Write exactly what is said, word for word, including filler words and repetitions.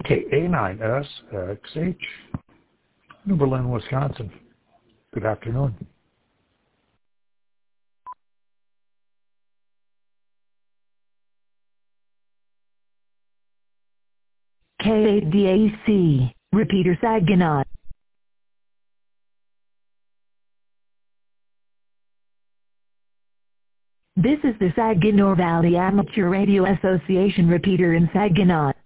K A nine S X H, New Berlin, Wisconsin. Good afternoon. K eight D A C, repeater Saginaw. This is the Saginaw Valley Amateur Radio Association repeater in Saginaw.